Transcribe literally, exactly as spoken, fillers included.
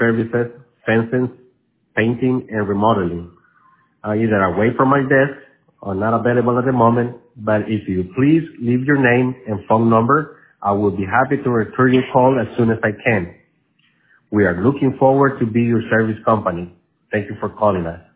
services, fencing, painting, and remodeling. I'm either away from my desk or not available at the moment, but if you please leave your name and phone number, I will be happy to return your call as soon as I can. We are looking forward to be your service company. Thank you for calling us.